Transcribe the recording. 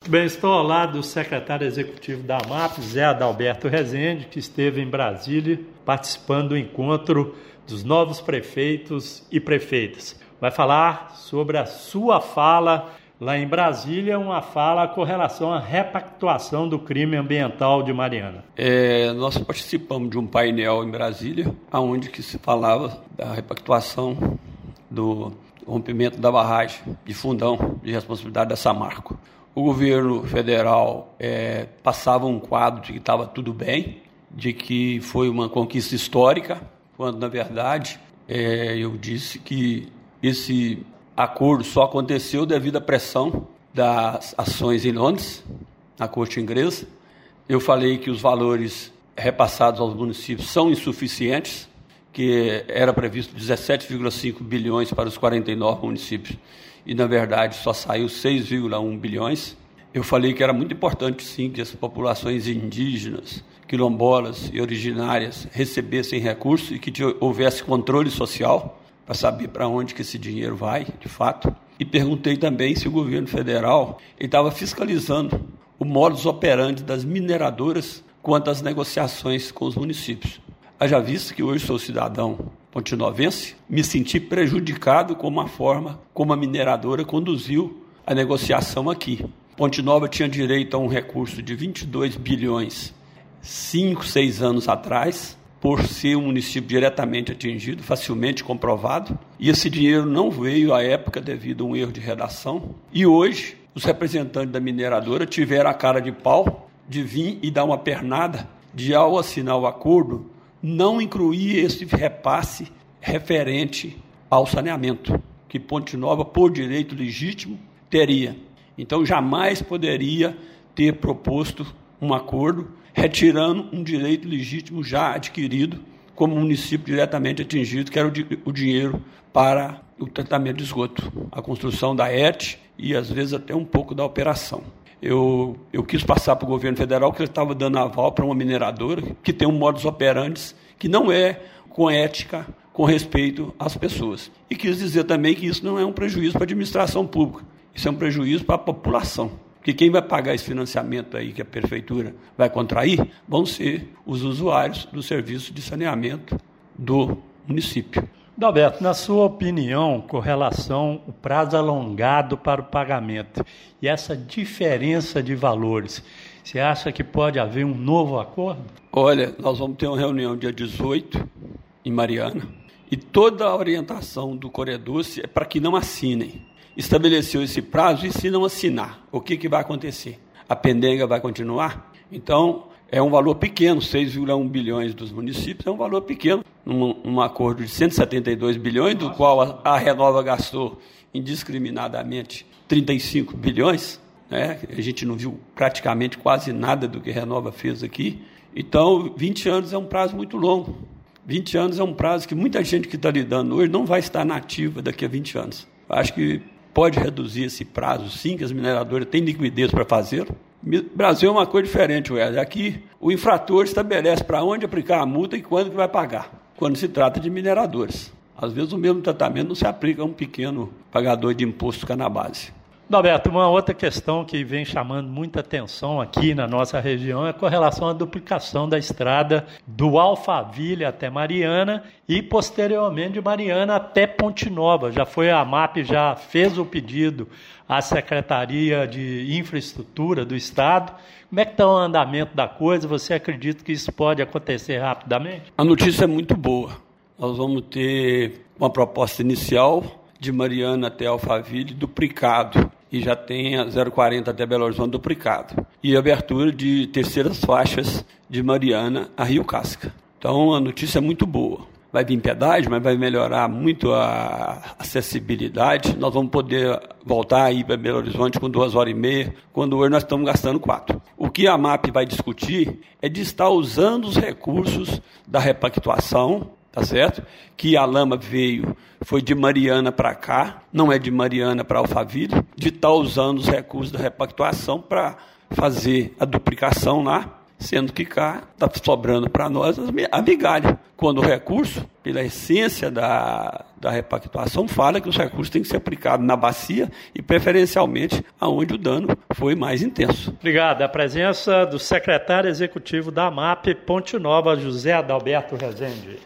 Muito bem, estou ao lado do secretário executivo da AMAP, Zé Adalberto Rezende, que esteve em Brasília participando do encontro dos novos prefeitos e prefeitas. Vai falar sobre a sua fala lá em Brasília, uma fala com relação à repactuação do crime ambiental de Mariana. Nós participamos de um painel em Brasília, onde que se falava da repactuação do rompimento da barragem de Fundão, de responsabilidade da Samarco. O governo federal passava um quadro de que estava tudo bem, de que foi uma conquista histórica, quando, na verdade, eu disse que esse acordo só aconteceu devido à pressão das ações em Londres, na corte inglesa. Eu falei que os valores repassados aos municípios são insuficientes, que era previsto 17,5 bilhões para os 49 municípios e, na verdade, só saiu 6,1 bilhões. Eu falei que era muito importante, sim, que as populações indígenas, quilombolas e originárias recebessem recursos e que houvesse controle social para saber para onde que esse dinheiro vai, de fato. E perguntei também se o governo federal estava fiscalizando o modus operandi das mineradoras quanto às negociações com os municípios. Haja visto que hoje sou cidadão pontinovense, me senti prejudicado com a forma como a mineradora conduziu a negociação aqui. Ponte Nova tinha direito a um recurso de 22 bilhões 5, 6 anos atrás, por ser um município diretamente atingido, facilmente comprovado, e esse dinheiro não veio à época devido a um erro de redação, e hoje os representantes da mineradora tiveram a cara de pau de vir e dar uma pernada de, ao assinar o acordo, não incluir esse repasse referente ao saneamento, que Ponte Nova, por direito legítimo, teria. Então, jamais poderia ter proposto um acordo retirando um direito legítimo já adquirido como município diretamente atingido, que era o dinheiro para o tratamento de esgoto, a construção da ET e, às vezes, até um pouco da operação. Eu quis passar para o governo federal que ele estava dando aval para uma mineradora que tem um modus operandi que não é com ética, com respeito às pessoas. E quis dizer também que isso não é um prejuízo para a administração pública, isso é um prejuízo para a população. Porque quem vai pagar esse financiamento aí que a prefeitura vai contrair vão ser os usuários do serviço de saneamento do município. Adalberto, na sua opinião, com relação ao prazo alongado para o pagamento e essa diferença de valores, você acha que pode haver um novo acordo? Olha, nós vamos ter uma reunião dia 18 em Mariana e toda a orientação do Corredoce é para que não assinem. Estabeleceu esse prazo e se não assinar, o que vai acontecer? A pendenga vai continuar? Então, é um valor pequeno, 6,1 bilhões dos municípios, é um valor pequeno, num acordo de 172 bilhões, do qual a Renova gastou indiscriminadamente 35 bilhões, né? A gente não viu praticamente quase nada do que a Renova fez aqui. Então, 20 anos é um prazo muito longo. 20 anos é um prazo que muita gente que está lidando hoje não vai estar na ativa daqui a 20 anos. Acho que pode reduzir esse prazo, sim, que as mineradoras têm liquidez para fazê-lo. O Brasil é uma coisa diferente, Wesley. Aqui, o infrator estabelece para onde aplicar a multa e quando que vai pagar, quando se trata de mineradores. Às vezes, o mesmo tratamento não se aplica a um pequeno pagador de imposto canabase. Adalberto, uma outra questão que vem chamando muita atenção aqui na nossa região é com relação à duplicação da estrada do Alphaville até Mariana e, posteriormente, de Mariana até Ponte Nova. A AMAP já fez o pedido à Secretaria de Infraestrutura do Estado. Como é que está o andamento da coisa? Você acredita que isso pode acontecer rapidamente? A notícia é muito boa. Nós vamos ter uma proposta inicial de Mariana até Alphaville duplicado. E já tem a 040 até Belo Horizonte duplicado. E a abertura de terceiras faixas de Mariana a Rio Casca. Então, a notícia é muito boa. Vai vir pedágio, mas vai melhorar muito a acessibilidade. Nós vamos poder voltar aí para Belo Horizonte com 2h30, quando hoje nós estamos gastando 4. O que a AMAP vai discutir é de estar usando os recursos da repactuação, tá certo? Que a lama foi de Mariana para cá, não é de Mariana para Alphaville, de estar usando os recursos da repactuação para fazer a duplicação lá, sendo que cá está sobrando para nós a migalha, quando o recurso, pela essência da repactuação, fala que os recursos têm que ser aplicados na bacia e preferencialmente aonde o dano foi mais intenso. Obrigado. A presença do secretário executivo da AMAP Ponte Nova, José Adalberto Rezende.